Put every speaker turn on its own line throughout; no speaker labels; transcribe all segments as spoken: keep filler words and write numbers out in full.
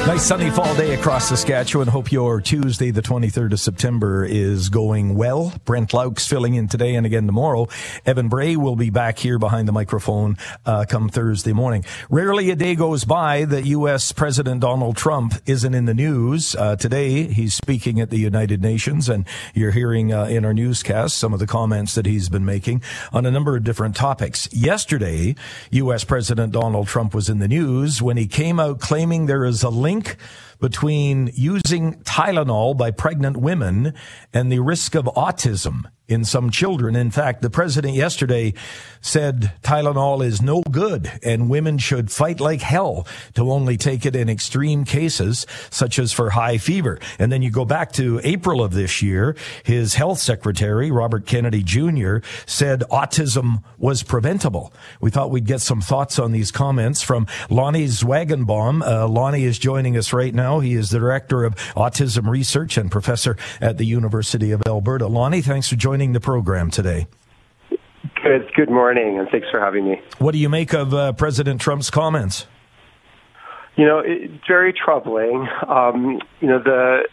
Nice sunny fall day across Saskatchewan. Hope your Tuesday, the twenty-third of September, is going well. Brent Laux filling in today and again tomorrow. Evan Bray will be back here behind the microphone uh, come Thursday morning. Rarely a day goes by that U S President Donald Trump isn't in the news. Uh, today, he's speaking at the United Nations, and you're hearing uh, in our newscast some of the comments that he's been making on a number of different topics. Yesterday, U S President Donald Trump was in the news when he came out claiming there is a link between using Tylenol by pregnant women and the risk of autism in some children. In fact, the president yesterday said Tylenol is no good and women should fight like hell to only take it in extreme cases, such as for high fever. And then you go back to April of this year, his health secretary, Robert Kennedy Junior, said autism was preventable. We thought we'd get some thoughts on these comments from Lonnie Zwagenbaum. Uh, Lonnie is joining us right now. He is the director of autism research and professor at the University of Alberta. Lonnie, thanks for joining the program today.
Good, good morning, and thanks for having me.
What do you make of uh, President Trump's comments?
You know, it's very troubling. Um, you know, the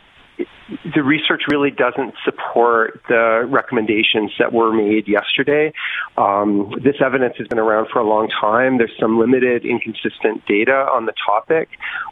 the research really doesn't support the recommendations that were made yesterday. Um, this evidence has been around for a long time. There's some limited, inconsistent data on the topic.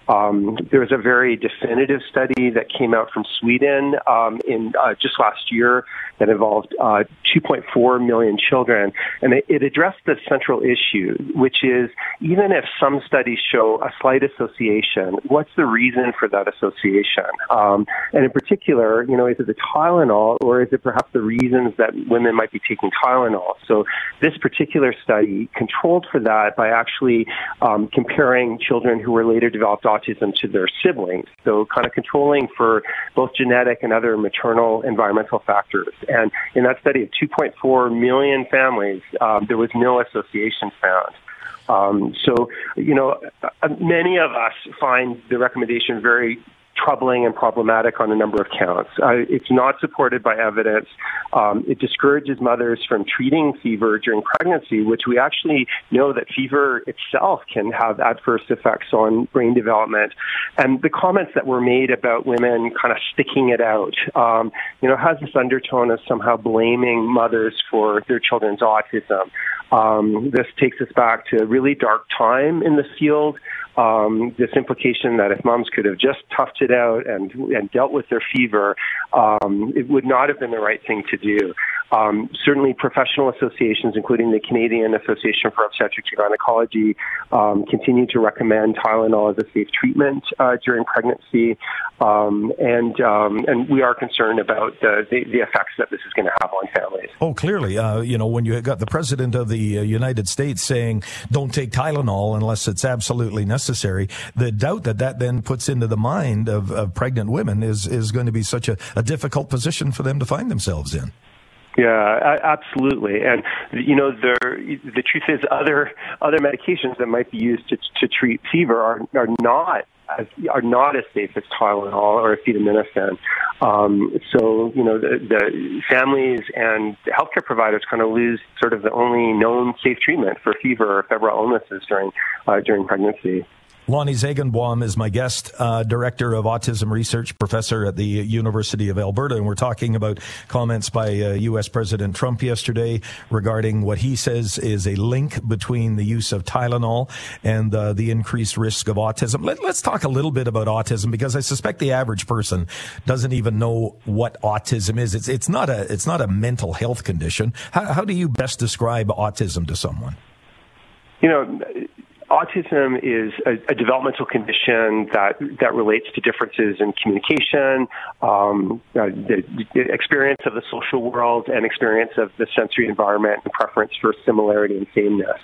Um, there was a very definitive study that came out from Sweden um, in uh, just last year that involved uh, two point four million children, and it, it addressed the central issue, which is even if some studies show a slight association, what's the reason for that association? Um, and in particular, you know, is it the Tylenol, or is it perhaps the reasons that women might be taking Tylenol? So this particular study controlled for that by actually um, comparing children who were later developed autism to their siblings. So kind of controlling for both genetic and other maternal environmental factors. And in that study of two point four million families, um, there was no association found. Um, so, you know, many of us find the recommendation very troubling and problematic on a number of counts. Uh, it's not supported by evidence. Um, it discourages mothers from treating fever during pregnancy, which we actually know that fever itself can have adverse effects on brain development. And the comments that were made about women kind of sticking it out, um, you know, has this undertone of somehow blaming mothers for their children's autism. Um, this takes us back to a really dark time in the field. Um, this implication that if moms could have just toughed it out and, and dealt with their fever, um, it would not have been the right thing to do. Um, certainly professional associations, including the Canadian Association for Obstetrics and Gynecology, um, continue to recommend Tylenol as a safe treatment uh, during pregnancy. Um, and um, and we are concerned about the, the, the effects that this is going to have on families.
Oh, clearly. Uh, you know, when you got the President of the uh, United States saying, don't take Tylenol unless it's absolutely necessary, the doubt that that then puts into the mind of, of pregnant women is, is going to be such a, a difficult position for them to find themselves in.
Yeah, absolutely. And, you know, the the truth is other other medications that might be used to to treat fever are are not as, are not as safe as Tylenol or acetaminophen. Um, so, you know, the, the families and the healthcare providers kind of lose sort of the only known safe treatment for fever or febrile illnesses during uh, during pregnancy.
Lonnie Zwagenbaum is my guest, uh, director of autism research, professor at the University of Alberta, and we're talking about comments by uh, U S President Trump yesterday regarding what he says is a link between the use of Tylenol and uh, the increased risk of autism. Let, let's talk a little bit about autism, because I suspect the average person doesn't even know what autism is. It's it's not a it's not a mental health condition. How, how do you best describe autism to someone?
You know, autism is a, a developmental condition that that relates to differences in communication, um, uh, the, the experience of the social world, and experience of the sensory environment, and preference for similarity and sameness.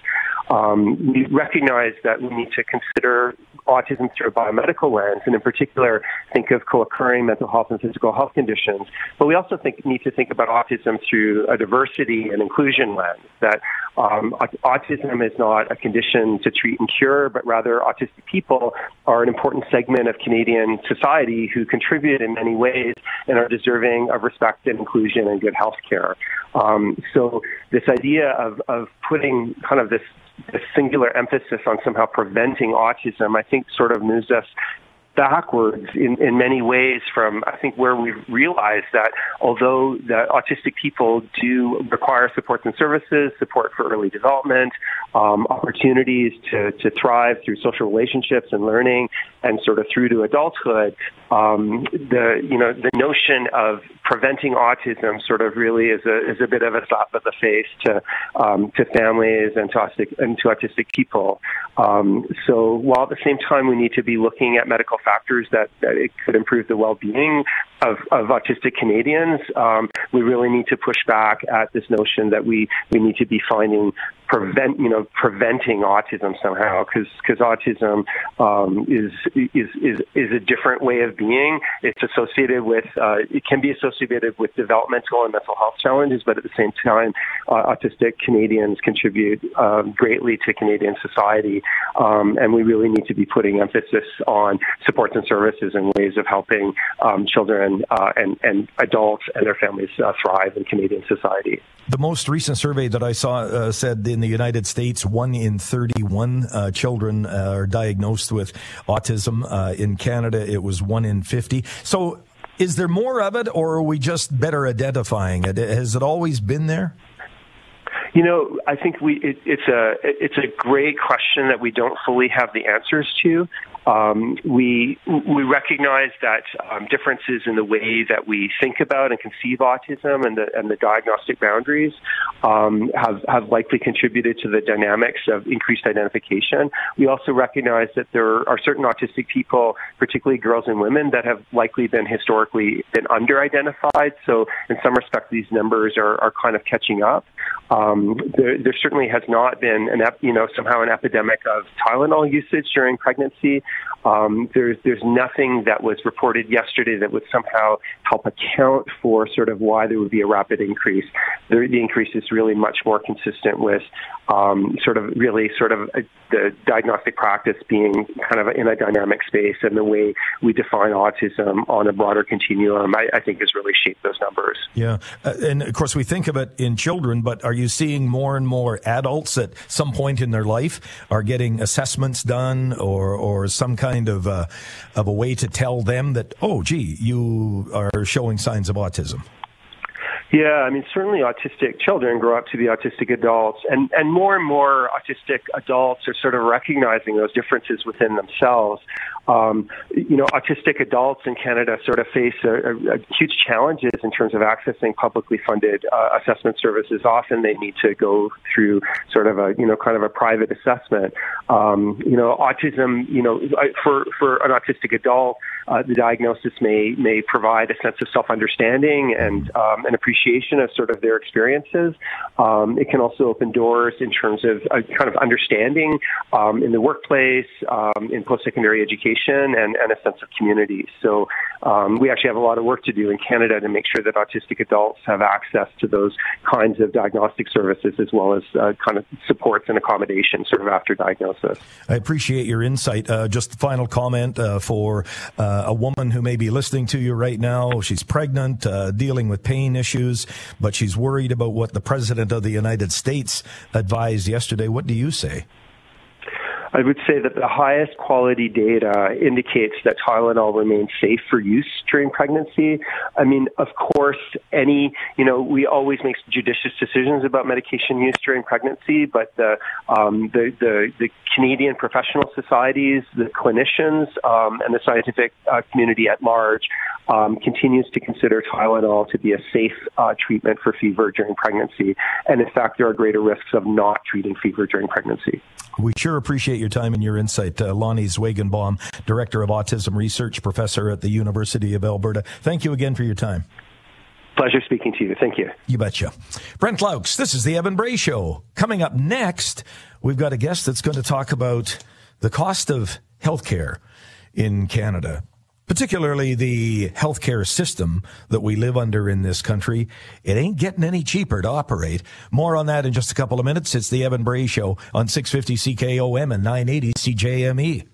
Um, we recognize that we need to consider autism through a biomedical lens, and in particular, think of co-occurring mental health and physical health conditions. But we also think, need to think about autism through a diversity and inclusion lens, that um, autism is not a condition to treat and cure, but rather autistic people are an important segment of Canadian society who contribute in many ways and are deserving of respect and inclusion and good health care. Um, so this idea of, of putting kind of this a singular emphasis on somehow preventing autism, I think sort of moves us backwards in, in many ways from, I think, where we realized that although that autistic people do require supports and services, support for early development, um, opportunities to, to thrive through social relationships and learning, and sort of through to adulthood, um, the you know the notion of preventing autism sort of really is a is a bit of a slap of the face to um, to families and to autistic and to autistic people. Um, so while at the same time we need to be looking at medical factors that, that it could improve the well-being of, of autistic Canadians, um, we really need to push back at this notion that we, we need to be finding prevent you know preventing autism somehow, because because autism um, is is is is a different way of being. It's associated with uh, it can be associated with developmental and mental health challenges, but at the same time, uh, autistic Canadians contribute uh, greatly to Canadian society, um, and we really need to be putting emphasis on supports and services and ways of helping um, children uh, and and adults and their families uh, thrive in Canadian society.
The most recent survey that I saw uh, said in the United States, one in thirty-one uh, children uh, are diagnosed with autism. Uh, in Canada, it was one in fifty. So is there more of it, or are we just better identifying it? Has it always been there?
You know, I think we it, it's a it's a great question that we don't fully have the answers to. Um, we we recognize that um, differences in the way that we think about and conceive autism and the and the diagnostic boundaries um, have have likely contributed to the dynamics of increased identification. We also recognize that there are certain autistic people, particularly girls and women, that have likely been historically been under-identified. So in some respects, these numbers are, are kind of catching up. Um, there, there certainly has not been an ep, you know somehow an epidemic of Tylenol usage during pregnancy. Um, there's there's nothing that was reported yesterday that would somehow help account for sort of why there would be a rapid increase. The, the increase is really much more consistent with um, sort of really sort of a, the diagnostic practice being kind of in a dynamic space, and the way we define autism on a broader continuum, I, I think, has really shaped those numbers.
Yeah, uh, and of course we think of it in children, but are you seeing more and more adults at some point in their life are getting assessments done, or or some kind of uh, of a way to tell them that, oh, gee, you are showing signs of autism?
Yeah, I mean, certainly autistic children grow up to be autistic adults, and, and more and more autistic adults are sort of recognizing those differences within themselves. Um, you know, autistic adults in Canada sort of face a, a, a huge challenges in terms of accessing publicly funded uh, assessment services. Often they need to go through sort of a, you know, kind of a private assessment. Um, you know, autism, you know, for, for an autistic adult, uh, the diagnosis may, may provide a sense of self-understanding and um, an appreciation of sort of their experiences. Um, it can also open doors in terms of a kind of understanding um, in the workplace, um, in post-secondary education, And, and a sense of community. So um, we actually have a lot of work to do in Canada to make sure that autistic adults have access to those kinds of diagnostic services, as well as uh, kind of supports and accommodations sort of after diagnosis.
I appreciate your insight. Uh, just a final comment uh, for uh, a woman who may be listening to you right now. She's pregnant, uh, dealing with pain issues, but she's worried about what the President of the United States advised yesterday. What do you say?
I would say that the highest quality data indicates that Tylenol remains safe for use during pregnancy. I mean, of course, any, you know, we always make judicious decisions about medication use during pregnancy, but the um, the, the, the Canadian professional societies, the clinicians, um, and the scientific uh, community at large um, continues to consider Tylenol to be a safe uh, treatment for fever during pregnancy. And in fact, there are greater risks of not treating fever during pregnancy.
We sure appreciate your time and your insight. Uh, Lonnie Zwagenbaum, Director of Autism Research, Professor at the University of Alberta. Thank you again for your time.
Pleasure speaking to you. Thank you.
You betcha. Brent Laux, this is the Evan Bray Show. Coming up next, we've got a guest that's going to talk about the cost of healthcare in Canada, particularly the healthcare system that we live under in this country. It ain't getting any cheaper to operate. More on that in just a couple of minutes. It's the Evan Bray Show on six fifty C K O M and nine eighty C J M E.